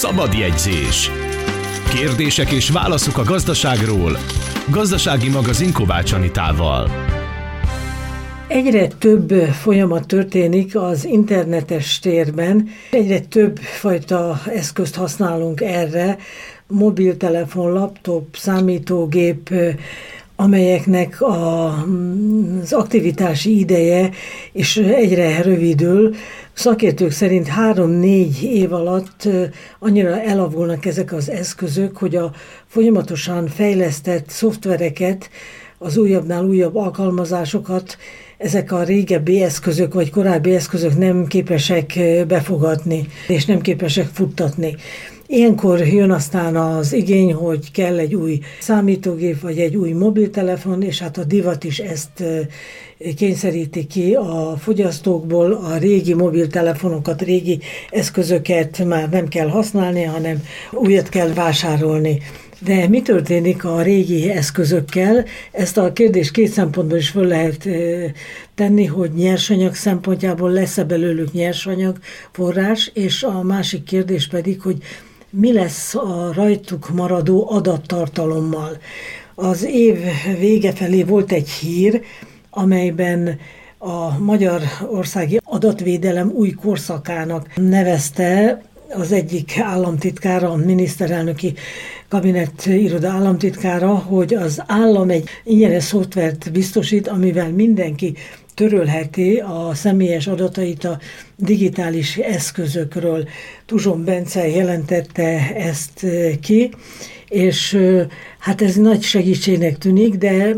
Szabad jegyzés. Kérdések és válaszok a gazdaságról. Gazdasági magazin Kovács Anitával. Egyre több folyamat történik az internetes térben. Egyre több fajta eszközt használunk erre. Mobiltelefon, laptop, számítógép, amelyeknek az aktivitási ideje is egyre rövidül. Szakértők szerint 3-4 év alatt annyira elavulnak ezek az eszközök, hogy a folyamatosan fejlesztett szoftvereket, az újabbnál újabb alkalmazásokat ezek a régebbi eszközök vagy korábbi eszközök nem képesek befogadni, és nem képesek futtatni. Ilyenkor jön aztán az igény, hogy kell egy új számítógép, vagy egy új mobiltelefon, és hát a divat is ezt kényszeríti ki a fogyasztókból. A régi mobiltelefonokat, régi eszközöket már nem kell használni, hanem újat kell vásárolni. De mi történik a régi eszközökkel? Ezt a kérdést két szempontból is föl lehet tenni, hogy nyersanyag szempontjából lesz-e belőlük nyersanyag forrás, és a másik kérdés pedig, hogy mi lesz a rajtuk maradó adattartalommal. Az év vége felé volt egy hír, amelyben a Magyarországi Adatvédelem új korszakának nevezte az egyik államtitkára, a miniszterelnöki kabinet iroda államtitkára, hogy az állam egy ingyenes szoftvert biztosít, amivel mindenki törölheti a személyes adatait a digitális eszközökről. Tuzson Bence jelentette ezt ki, és hát ez nagy segítségnek tűnik, de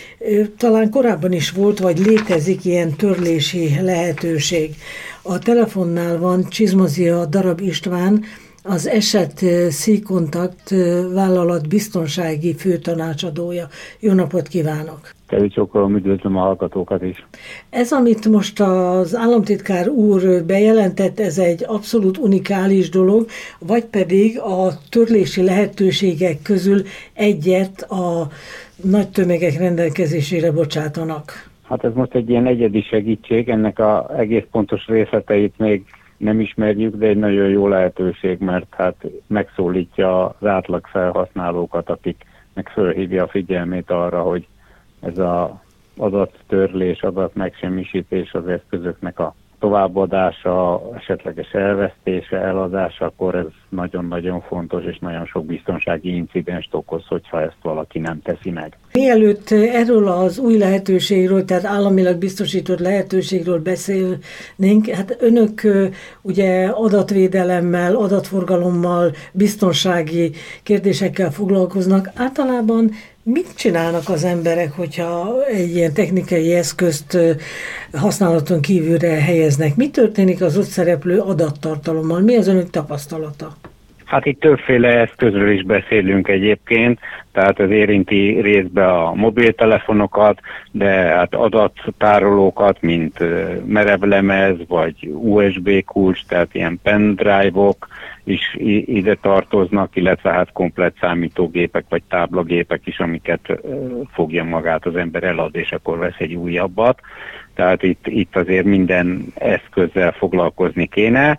talán korábban is volt, vagy létezik ilyen törlési lehetőség. A telefonnál van Csizmazia Darab István, az Eset C-Kontakt vállalat biztonsági főtanácsadója. Jó napot kívánok! Kedvicsokolom, üdvözlöm a hallgatókat is. Ez, amit most az államtitkár úr bejelentett, ez egy abszolút unikális dolog, vagy pedig a törlési lehetőségek közül egyet a nagy tömegek rendelkezésére bocsátanak? Hát ez most egy ilyen egyedi segítség, ennek az egész pontos részleteit még nem ismerjük, de egy nagyon jó lehetőség, mert hát megszólítja az átlag felhasználókat, akiknek fölhívja a figyelmét arra, hogy ez az adattörlés, adatmegsemmisítés az eszközöknek a továbbadása, esetleges elvesztése, eladása, akkor ez nagyon-nagyon fontos, és nagyon sok biztonsági incidenst okoz, hogyha ezt valaki nem teszi meg. Mielőtt erről az új lehetőségről, tehát államilag biztosított lehetőségről beszélnénk, hát önök ugye adatvédelemmel, adatforgalommal, biztonsági kérdésekkel foglalkoznak. Általában mit csinálnak az emberek, hogyha egy ilyen technikai eszközt használaton kívülre helyeznek? Mi történik az ott szereplő adattartalommal? Mi az önök tapasztalata? Hát itt többféle eszközről is beszélünk egyébként, tehát ez érinti részben a mobiltelefonokat, de hát adattárolókat, mint merevlemez vagy USB kulcs, tehát ilyen pendrive-ok is ide tartoznak, illetve hát komplett számítógépek vagy táblagépek is, amiket fogja magát az ember elad, és akkor vesz egy újabbat. Tehát itt azért minden eszközzel foglalkozni kéne.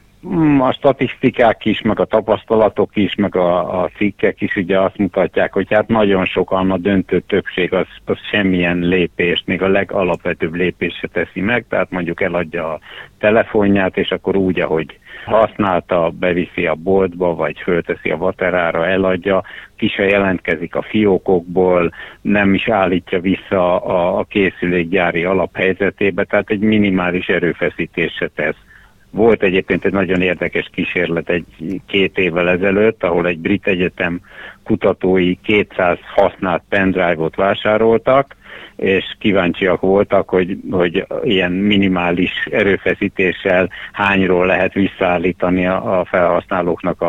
A statisztikák is, meg a tapasztalatok is, meg a cikkek is ugye azt mutatják, hogy hát nagyon sokan, a döntő többség az semmilyen lépést, még a legalapvetőbb lépést se teszi meg, tehát mondjuk eladja a telefonját, és akkor úgy, ahogy használta, beviszi a boltba, vagy fölteszi a vaterára, eladja, ki se jelentkezik a fiókokból, nem is állítja vissza a készülék gyári alaphelyzetébe, tehát egy minimális erőfeszítés se tesz. Volt egyébként egy nagyon érdekes kísérlet 2 évvel ezelőtt, ahol egy brit egyetem kutatói 200 használt pendrive-ot vásároltak, és kíváncsiak voltak, hogy ilyen minimális erőfeszítéssel hányról lehet visszaállítani a felhasználóknak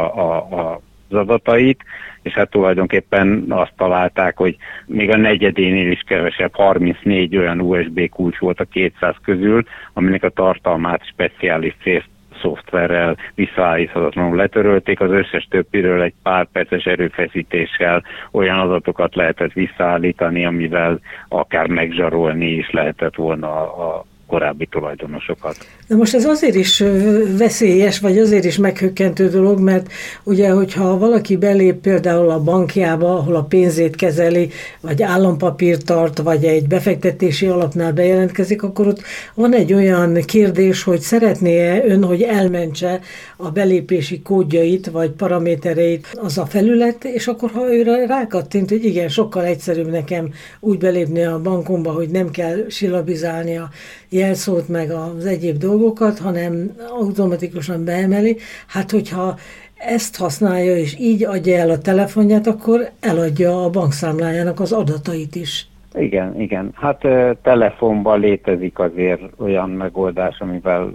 az adatait, és hát tulajdonképpen azt találták, hogy még a negyedénél is kevesebb, 34 olyan USB kulcs volt a 200 közül, aminek a tartalmát speciális szoftverrel visszaállíthatatlanul letörölték, az összes többiről egy pár perces erőfeszítéssel olyan adatokat lehetett visszaállítani, amivel akár megzsarolni is lehetett volna a korábbi tulajdonosokat. De most ez azért is veszélyes, vagy azért is meghökkentő dolog, mert ugye, hogyha valaki belép például a bankjába, ahol a pénzét kezeli, vagy állampapírt tart, vagy egy befektetési alapnál bejelentkezik, akkor ott van egy olyan kérdés, hogy szeretné-e ön, hogy elmentse a belépési kódjait, vagy paramétereit az a felület, és akkor ha őre rákattint, hogy igen, sokkal egyszerűbb nekem úgy belépni a bankomba, hogy nem kell silabizálni a jelszót, meg az egyéb dolgokat, hanem automatikusan beemeli. Hát, hogyha ezt használja, és így adja el a telefonját, akkor eladja a bankszámlájának az adatait is. Igen. Hát telefonban létezik azért olyan megoldás, amivel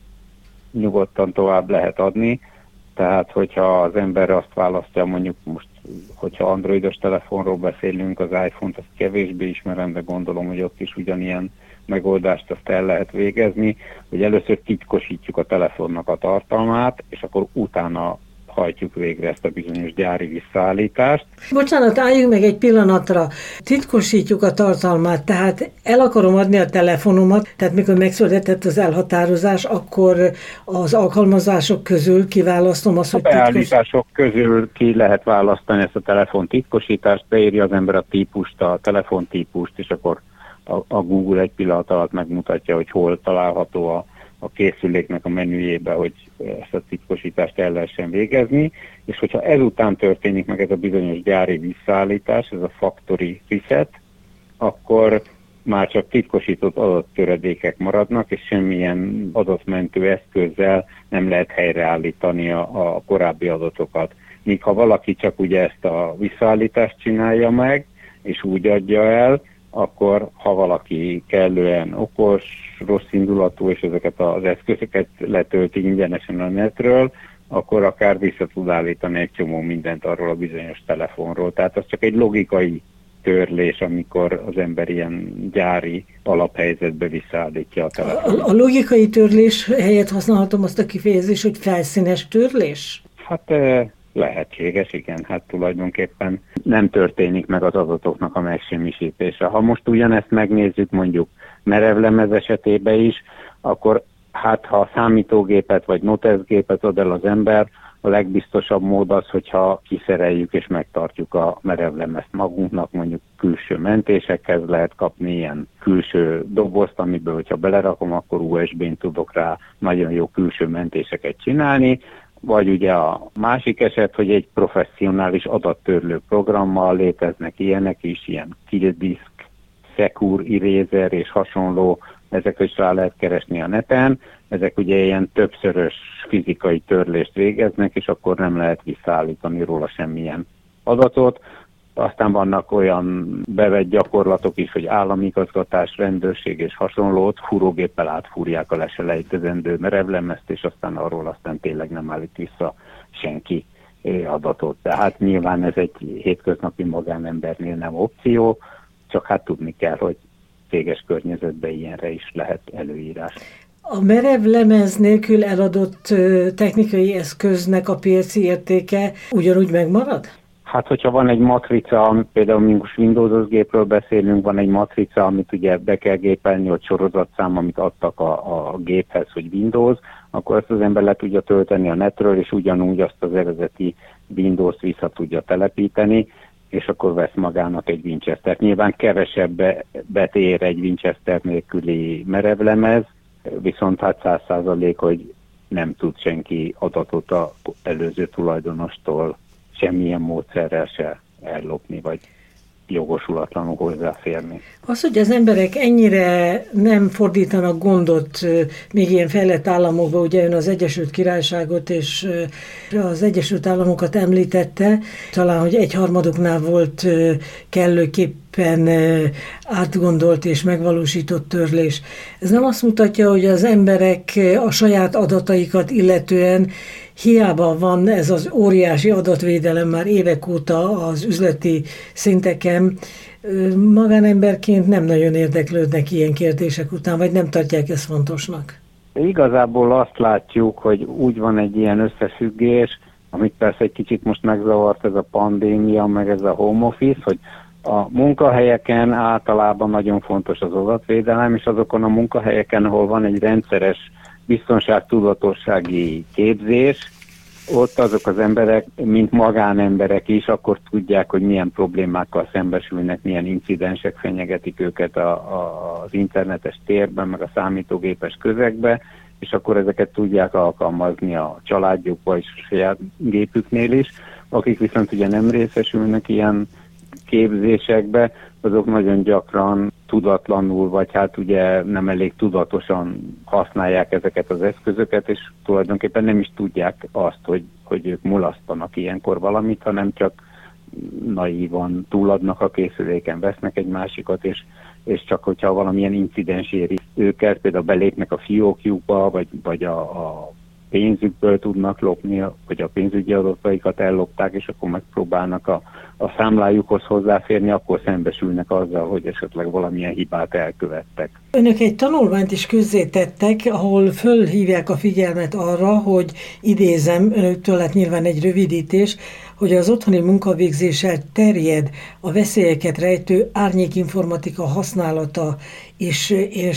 nyugodtan tovább lehet adni. Tehát, hogyha az ember azt választja, mondjuk most, hogyha androidos telefonról beszélünk, az iPhone-t azt kevésbé ismerem, de gondolom, hogy ott is ugyanilyen megoldást azt el lehet végezni, hogy először titkosítjuk a telefonnak a tartalmát, és akkor utána hajtjuk végre ezt a bizonyos gyári visszaállítást. Bocsánat, álljunk meg egy pillanatra. Titkosítjuk a tartalmát, tehát el akarom adni a telefonomat, tehát mikor megszületett az elhatározás, akkor az alkalmazások közül kiválasztom azt, hogy a beállítások közül ki lehet választani ezt a telefon titkosítást, beírja az ember a típust, a telefontípust, és akkor a Google egy pillanat alatt megmutatja, hogy hol található a készüléknek a menüjébe, hogy ezt a titkosítást el lehessen végezni, és hogyha ezután történik meg ez a bizonyos gyári visszaállítás, ez a factory reset, akkor már csak titkosított adattöredékek maradnak, és semmilyen adatmentő eszközzel nem lehet helyreállítani a korábbi adatokat. Míg ha valaki csak ugye ezt a visszaállítást csinálja meg, és úgy adja el, akkor ha valaki kellően okos, rossz indulatú, és ezeket az eszközöket letölti ingyenesen a netről, akkor akár vissza tud állítani egy csomó mindent arról a bizonyos telefonról. Tehát az csak egy logikai törlés, amikor az ember ilyen gyári alaphelyzetbe visszaállítja a telefont. A logikai törlés helyett használhatom azt a kifejezést, hogy felszínes törlés? Hát lehetséges, igen, hát tulajdonképpen nem történik meg az adatoknak a megsemmisítése. Ha most ugyanezt megnézzük mondjuk merevlemez esetében is, akkor hát ha a számítógépet vagy noteszgépet ad el az ember, a legbiztosabb mód az, hogyha kiszereljük és megtartjuk a merevlemezt magunknak, mondjuk külső mentésekhez lehet kapni ilyen külső dobozt, amiből, hogyha belerakom, akkor USB-n tudok rá nagyon jó külső mentéseket csinálni, vagy ugye a másik eset, hogy egy professzionális adattörlő programmal léteznek ilyenek is, ilyen Killdisk, Secure Eraser és hasonló, ezeket is rá lehet keresni a neten. Ezek ugye ilyen többszörös fizikai törlést végeznek, és akkor nem lehet visszaállítani róla semmilyen adatot. Aztán vannak olyan bevett gyakorlatok is, hogy államigazgatás, rendőrség és hasonlót fúrógéppel átfúrják a leselejtezendő merevlemezt, és aztán tényleg nem állít vissza senki adatot. Tehát nyilván ez egy hétköznapi magánembernél nem opció, csak hát tudni kell, hogy céges környezetben ilyenre is lehet előírás. A merevlemez nélkül eladott technikai eszköznek a piaci értéke ugyanúgy megmarad? Hát, hogyha van egy matrica, például most Windows-os gépről beszélünk, van egy matrica, amit ugye be kell gépelni, hogy sorozatszám, amit adtak a géphez, hogy Windows, akkor ezt az ember le tudja tölteni a netről, és ugyanúgy azt az eredeti Windows-t vissza tudja telepíteni, és akkor vesz magának egy Winchester. Nyilván kevesebbet ér egy Winchester nélküli merevlemez, viszont hát 100%, hogy nem tud senki adatot az előző tulajdonostól semmilyen módszerrel se ellopni, vagy jogosulatlanul hozzáférni. Az, hogy az emberek ennyire nem fordítanak gondot még ilyen fejlett államokban, ugye ön az Egyesült Királyságot és az Egyesült Államokat említette, talán, hogy egyharmaduknál volt kellőképpen átgondolt és megvalósított törlés. Ez nem azt mutatja, hogy az emberek a saját adataikat illetően hiába van ez az óriási adatvédelem már évek óta az üzleti szinteken, magánemberként nem nagyon érdeklődnek ilyen kérdések után, vagy nem tartják ezt fontosnak? Igazából azt látjuk, hogy úgy van egy ilyen összefüggés, amit persze egy kicsit most megzavart ez a pandémia, meg ez a home office, hogy a munkahelyeken általában nagyon fontos az adatvédelem, és azokon a munkahelyeken, ahol van egy rendszeres biztonságtudatossági képzés, ott azok az emberek, mint magánemberek is, akkor tudják, hogy milyen problémákkal szembesülnek, milyen incidensek fenyegetik őket az internetes térben, meg a számítógépes közegbe, és akkor ezeket tudják alkalmazni a családjukba és a saját gépüknél is. Akik viszont ugye nem részesülnek ilyen képzésekbe, azok nagyon gyakran tudatlanul, vagy hát ugye nem elég tudatosan használják ezeket az eszközöket, és tulajdonképpen nem is tudják azt, hogy ők mulasztanak ilyenkor valamit, hanem csak naívan túladnak a készüléken, vesznek egy másikat, és csak hogyha valamilyen incidens éri őket, például belépnek a fiókjukba, vagy a pénzükből tudnak lopni, vagy a pénzügyi adataikat ellopták, és akkor megpróbálnak a számlájukhoz hozzáférni, akkor szembesülnek azzal, hogy esetleg valamilyen hibát elkövettek. Önök egy tanulmányt is közzétettek, ahol fölhívják a figyelmet arra, hogy idézem, önöktől lett nyilván egy rövidítés, hogy az otthoni munkavégzéssel terjed a veszélyeket rejtő árnyékinformatika használata, és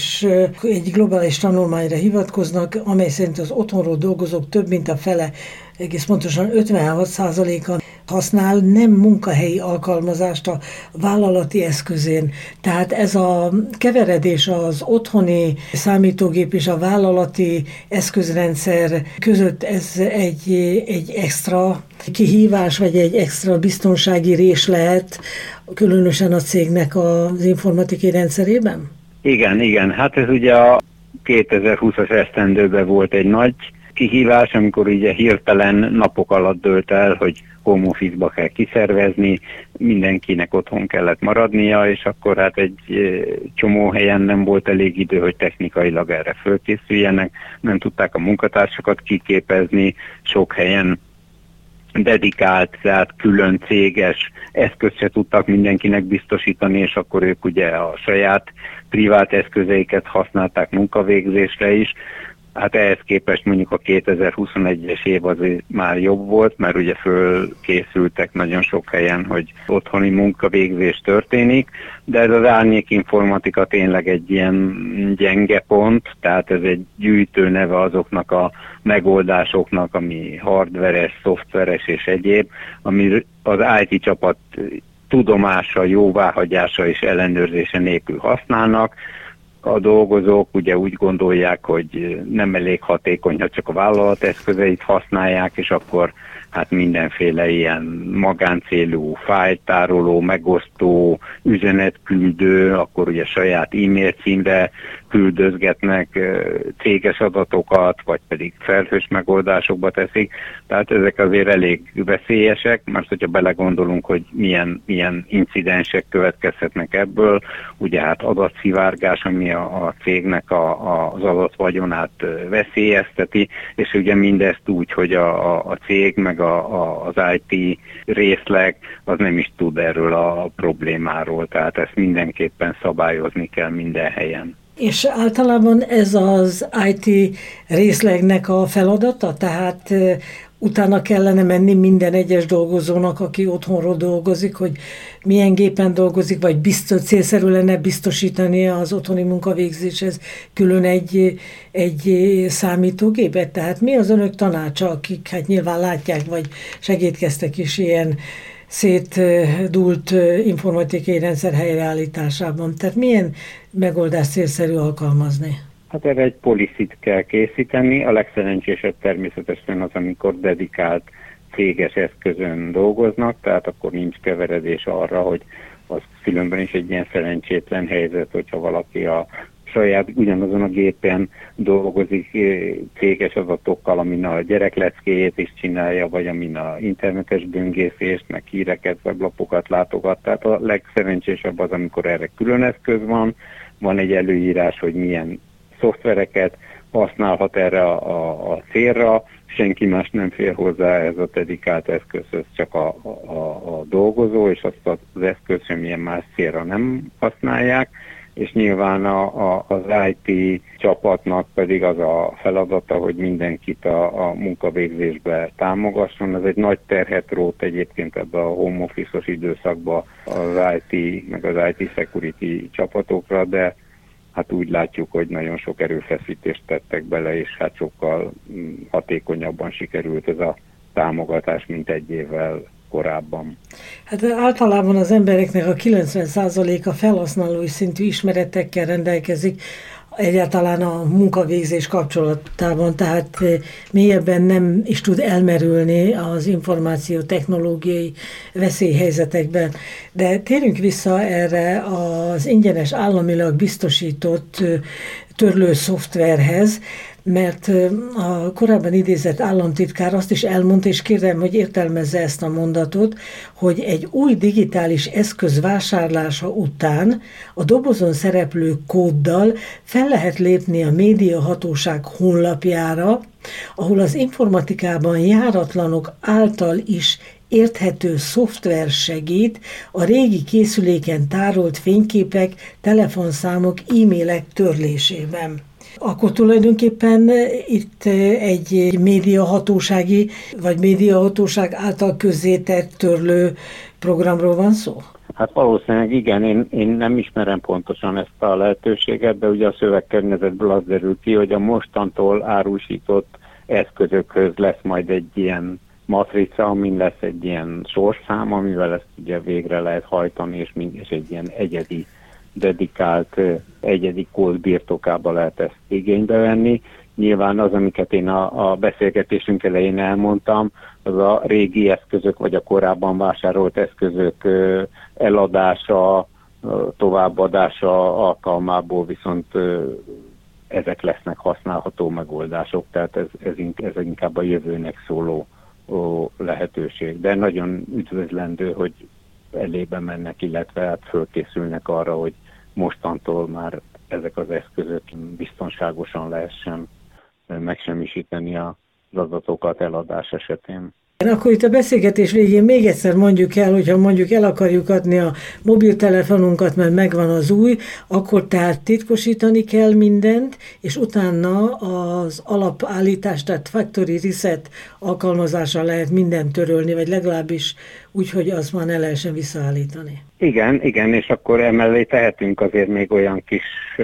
egy globális tanulmányra hivatkoznak, amely szerint az otthonról dolgozók több mint a fele, egész pontosan 56%-a használ nem munkahelyi alkalmazást a vállalati eszközén. Tehát ez a keveredés az otthoni számítógép és a vállalati eszközrendszer között, ez egy extra kihívás, vagy egy extra biztonsági rés lehet, különösen a cégnek az informatikai rendszerében? Igen. Hát ez ugye a 2020-as esztendőben volt egy nagy kihívás, amikor ugye hirtelen napok alatt dőlt el, hogy home office-ba kell kiszervezni, mindenkinek otthon kellett maradnia, és akkor hát egy csomó helyen nem volt elég idő, hogy technikailag erre fölkészüljenek, nem tudták a munkatársakat kiképezni, sok helyen dedikált, tehát külön céges eszközt se tudtak mindenkinek biztosítani, és akkor ők ugye a saját privát eszközeiket használták munkavégzésre is. Hát ehhez képest mondjuk a 2021-es év az már jobb volt, mert ugye fölkészültek nagyon sok helyen, hogy otthoni munkavégzés történik, de ez az árnyékinformatika tényleg egy ilyen gyenge pont, tehát ez egy gyűjtő neve azoknak a megoldásoknak, ami hardveres, szoftveres és egyéb, ami az IT csapat tudomása, jóváhagyása és ellenőrzése nélkül használnak. A dolgozók ugye úgy gondolják, hogy nem elég hatékony, ha csak a vállalat eszközeit használják, és akkor hát mindenféle ilyen magáncélú fájltároló, megosztó, üzenetküldő, akkor ugye saját e-mail címre küldözgetnek céges adatokat, vagy pedig felhős megoldásokba teszik. Tehát ezek azért elég veszélyesek, mert hogyha belegondolunk, hogy milyen incidensek következhetnek ebből, ugye hát adatszivárgás, ami a cégnek az adatvagyonát veszélyezteti, és ugye mindezt úgy, hogy a cég meg az IT részleg az nem is tud erről a problémáról, tehát ezt mindenképpen szabályozni kell minden helyen. És általában ez az IT részlegnek a feladata, tehát utána kellene menni minden egyes dolgozónak, aki otthonról dolgozik, hogy milyen gépen dolgozik, vagy célszerű lenne biztosítani az otthoni munkavégzéshez külön egy számítógépet. Tehát mi az önök tanácsa, akik hát nyilván látják, vagy segítkeztek is ilyen szétdúlt informatikai rendszer helyreállításában. Tehát milyen megoldást célszerű alkalmazni? Hát erre egy policy-t kell készíteni. A legszerencsésebb természetesen az, amikor dedikált céges eszközön dolgoznak, tehát akkor nincs keveredés arra, hogy az különben is egy ilyen szerencsétlen helyzet, hogyha valaki a saját ugyanazon a gépen dolgozik céges adatokkal, amin a gyerekleckéjét is csinálja, vagy amin a internetes böngészést, meg híreket, weblapokat látogat. Tehát a legszerencsésebb az, amikor erre külön eszköz van egy előírás, hogy milyen szoftvereket használhat erre a célra, senki más nem fér hozzá ez a dedikált eszközhöz, csak a dolgozó, és azt az eszköz semmilyen más célra nem használják, és nyilván az IT csapatnak pedig az a feladata, hogy mindenkit a munkavégzésbe támogasson. Ez egy nagy terhet rót egyébként ebbe a home office-os időszakba az IT, meg az IT security csapatokra, de hát úgy látjuk, hogy nagyon sok erőfeszítést tettek bele, és hát sokkal hatékonyabban sikerült ez a támogatás, mint egy évvel korábban. Hát általában az embereknek a 90%-a felhasználói szintű ismeretekkel rendelkezik, egyáltalán a munkavégzés kapcsolatában, tehát mélyebben nem is tud elmerülni az információtechnológiai veszélyhelyzetekben. De térjünk vissza erre az ingyenes államilag biztosított törlő szoftverhez, mert a korábban idézett államtitkár azt is elmondta, és kérem, hogy értelmezze ezt a mondatot, hogy egy új digitális eszköz vásárlása után a dobozon szereplő kóddal fel lehet lépni a médiahatóság honlapjára, ahol az informatikában járatlanok által is érthető szoftver segít a régi készüléken tárolt fényképek, telefonszámok, e-mailek törlésében. Akkor tulajdonképpen itt egy médiahatósági, vagy médiahatóság által közzétett törlő programról van szó? Hát valószínűleg igen, én nem ismerem pontosan ezt a lehetőséget, de ugye a szövegkörnyezetből az derül ki, hogy a mostantól árusított eszközökhöz lesz majd egy ilyen matrica, amin lesz egy ilyen sorszám, amivel ezt ugye végre lehet hajtani, és egy ilyen egyedi, dedikált, egyedi kód birtokába lehet ezt igénybe venni. Nyilván az, amiket én a beszélgetésünk elején elmondtam, az a régi eszközök, vagy a korábban vásárolt eszközök eladása, továbbadása alkalmából viszont ezek lesznek használható megoldások, tehát ez inkább a jövőnek szóló lehetőség. De nagyon üdvözlendő, hogy elébe mennek, illetve hát fölkészülnek arra, hogy mostantól már ezek az eszközök biztonságosan lehessen megsemmisíteni az adatokat eladás esetén. Akkor itt a beszélgetés végén még egyszer mondjuk el, hogyha mondjuk el akarjuk adni a mobiltelefonunkat, mert megvan az új, akkor tehát titkosítani kell mindent, és utána az alapállítás, tehát factory reset alkalmazással lehet mindent törölni, vagy legalábbis úgy, hogy azt már ne lehessen visszaállítani. Igen, és akkor emellé tehetünk azért még olyan kis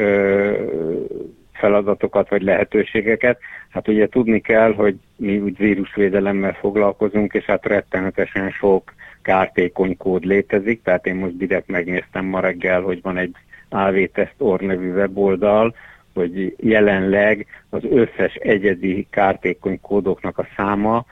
feladatokat vagy lehetőségeket. Hát ugye tudni kell, hogy mi úgy vírusvédelemmel foglalkozunk, és hát rettenetesen sok kártékony kód létezik, tehát én most direkt megnéztem ma reggel, hogy van egy AV-Test.org nevű weboldal, hogy jelenleg az összes egyedi kártékony kódoknak a száma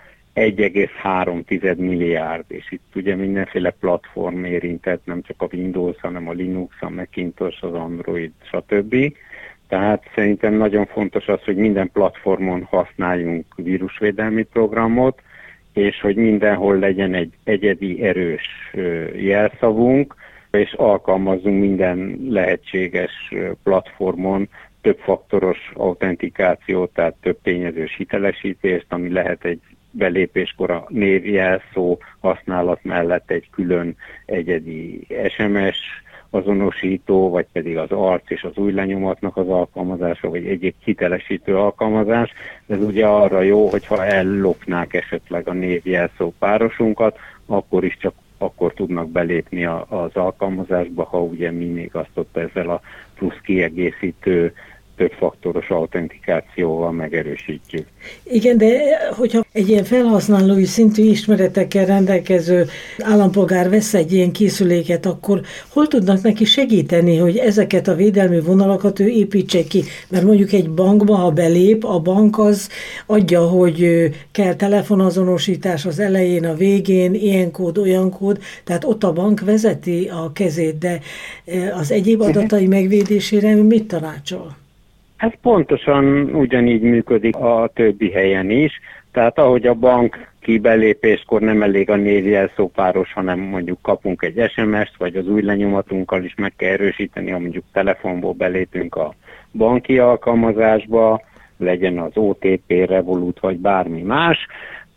1,3 milliárd, és itt ugye mindenféle platform érintett, nem csak a Windows, hanem a Linux, a Macintosh, az Android, stb. Tehát szerintem nagyon fontos az, hogy minden platformon használjunk vírusvédelmi programot, és hogy mindenhol legyen egy egyedi erős jelszavunk, és alkalmazzunk minden lehetséges platformon többfaktoros autentikációt, tehát több tényezős hitelesítést, ami lehet egy belépéskor a névjelszó használat mellett egy külön egyedi SMS azonosító, vagy pedig az arc és az új lenyomatnak az alkalmazása, vagy egyéb hitelesítő alkalmazás. Ez ugye arra jó, hogyha ellopnák esetleg a névjelszó párosunkat, akkor is csak akkor tudnak belépni az alkalmazásba, ha ugye mi még azt ott ezzel a plusz kiegészítő többfaktoros autentikációval megerősítjük. Igen, de hogyha egy ilyen felhasználói szintű ismeretekkel rendelkező állampolgár vesz egy ilyen készüléket, akkor hol tudnak neki segíteni, hogy ezeket a védelmi vonalakat ő építse ki? Mert mondjuk egy bankba, ha belép, a bank az adja, hogy kell telefonazonosítás az elején, a végén, ilyen kód, olyan kód, tehát ott a bank vezeti a kezét, de az egyéb adatai megvédésére mit tanácsol? Ez pontosan ugyanígy működik a többi helyen is, tehát ahogy a bank belépéskor nem elég a névjelszó páros, hanem mondjuk kapunk egy SMS-t, vagy az új lenyomatunkkal is meg kell erősíteni, ha mondjuk telefonból belépünk a banki alkalmazásba, legyen az OTP, Revolut, vagy bármi más.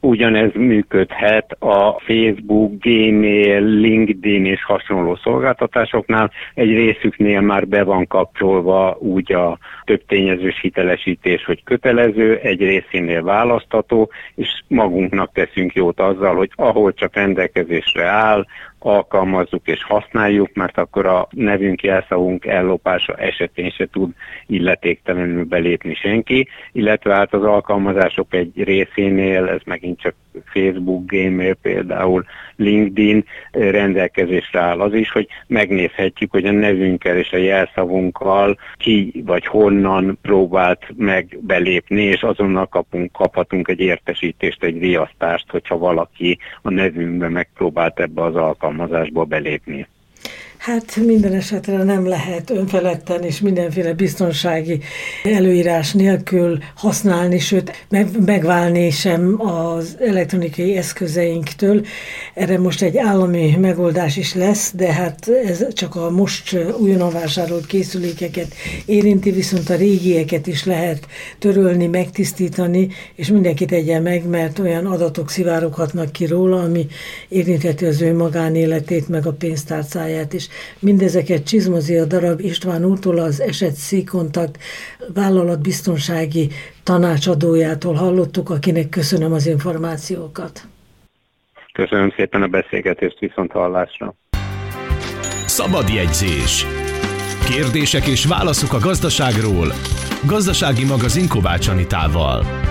Ugyanez működhet a Facebook, Gmail, LinkedIn és hasonló szolgáltatásoknál. Egy részüknél már be van kapcsolva úgy a több tényezős hitelesítés, hogy kötelező, egy részénél választható, és magunknak teszünk jót azzal, hogy ahol csak rendelkezésre áll, alkalmazzuk és használjuk, mert akkor a nevünk, jelszavunk ellopása esetén se tud illetéktelenül belépni senki, illetve hát az alkalmazások egy részénél, ez megint csak Facebook, Gmail például, LinkedIn rendelkezésre áll az is, hogy megnézhetjük, hogy a nevünkkel és a jelszavunkkal ki vagy honnan próbált meg belépni, és azonnal kaphatunk egy értesítést, egy riasztást, hogyha valaki a nevünkbe megpróbált ebbe az alkalmazásba belépni. Hát minden esetre nem lehet önfeledten és mindenféle biztonsági előírás nélkül használni, sőt megválni sem az elektronikai eszközeinktől. Erre most egy állami megoldás is lesz, de hát ez csak a most újonnan vásárolt készülékeket érinti, viszont a régieket is lehet törölni, megtisztítani, és mindenki tegye meg, mert olyan adatok szivároghatnak ki róla, ami érintheti az ő magánéletét, meg a pénztárcáját is. Mindezeket Csizmozy a darab István úrtól, az Eset Szíkontakt vállalatbiztonsági tanácsadójától hallottuk, akinek köszönöm az információkat. Köszönöm szépen a beszélgetést, viszont hallásra. Szabad jegyzés. Kérdések és válaszok a gazdaságról. Gazdasági magazin Kovács Anitával.